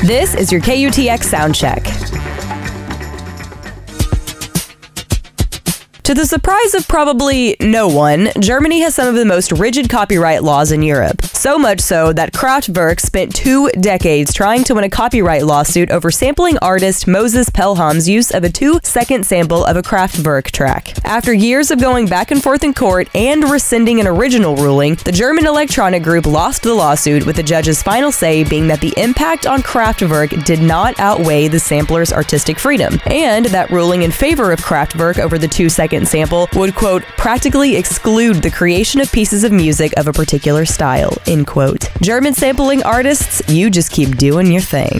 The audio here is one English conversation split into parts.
This is your KUTX Soundcheck. To the surprise of probably no one, Germany has some of the most rigid copyright laws in Europe. So much so that Kraftwerk spent 2 decades trying to win a copyright lawsuit over sampling artist Moses Pelham's use of a 2-second sample of a Kraftwerk track. After years of going back and forth in court and rescinding an original ruling, the German electronic group lost the lawsuit, with the judge's final say being that the impact on Kraftwerk did not outweigh the sampler's artistic freedom, and that ruling in favor of Kraftwerk over the 2-second sample would, quote, practically exclude the creation of pieces of music of a particular style, end quote. German sampling artists, you just keep doing your thing.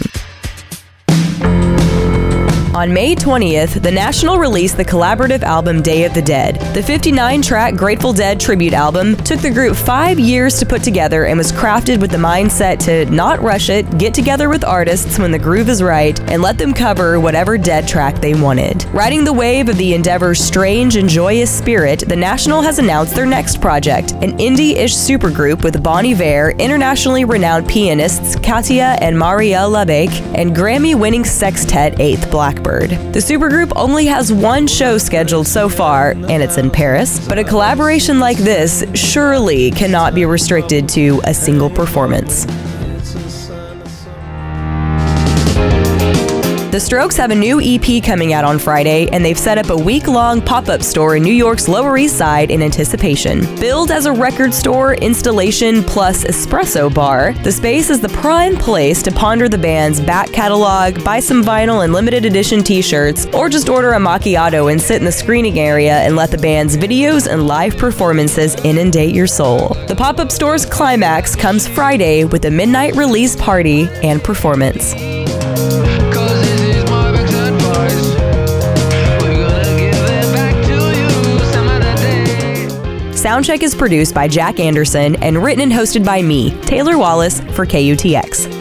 On May 20th, The National released the collaborative album Day of the Dead. The 59-track Grateful Dead tribute album took the group 5 years to put together and was crafted with the mindset to not rush it, get together with artists when the groove is right, and let them cover whatever Dead track they wanted. Riding the wave of the Endeavor's strange and joyous spirit, The National has announced their next project, an indie-ish supergroup with Bon Iver, internationally renowned pianists Katia and Marielle Labec, and Grammy-winning sextet 8th Blackbird. The supergroup only has one show scheduled so far, and it's in Paris, but a collaboration like this surely cannot be restricted to a single performance. The Strokes have a new EP coming out on Friday, and they've set up a week-long pop-up store in New York's Lower East Side in anticipation. Billed as a record store, installation, plus espresso bar, the space is the prime place to ponder the band's back catalog, buy some vinyl and limited edition t-shirts, or just order a macchiato and sit in the screening area and let the band's videos and live performances inundate your soul. The pop-up store's climax comes Friday with a midnight release party and performance. Soundcheck is produced by Jack Anderson and written and hosted by me, Taylor Wallace, for KUTX.